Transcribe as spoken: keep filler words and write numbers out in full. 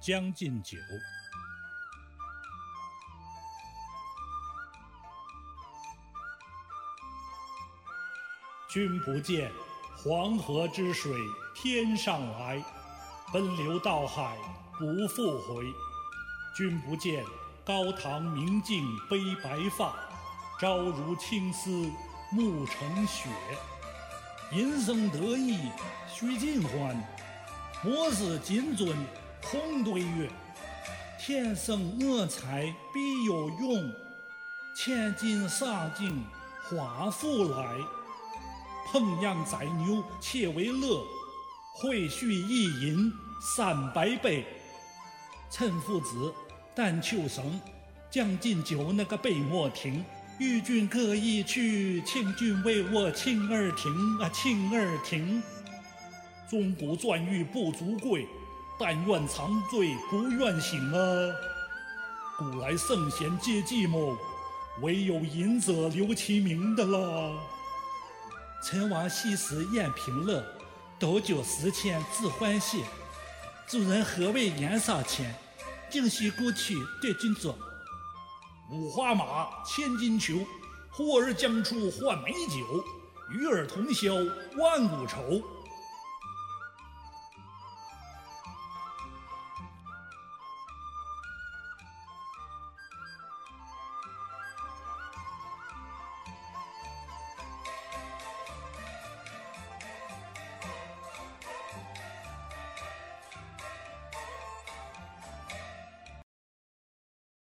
将进酒》。君不见，黄河之水天上来，奔流到海不复回。君不见，高堂明镜悲白发，朝如青丝暮成雪。人生得意须尽欢，莫使金樽空对月。天生我材必有用，千金散尽还复来。烹羊宰牛且为乐，会须一饮三百杯。岑夫子、但求生、将进酒那个杯莫停。与君歌一曲，请君为我倾耳听啊，倾耳听。钟鼓馔玉不足贵，但愿长醉不愿醒啊。古来圣贤皆寂寞，唯有饮者留其名的啦。陈王昔时宴平乐，斗酒十千恣欢谑。主人何为言少钱？径须故去对君酌。五花马，千金裘，呼儿将出换美酒，与尔同销万古愁。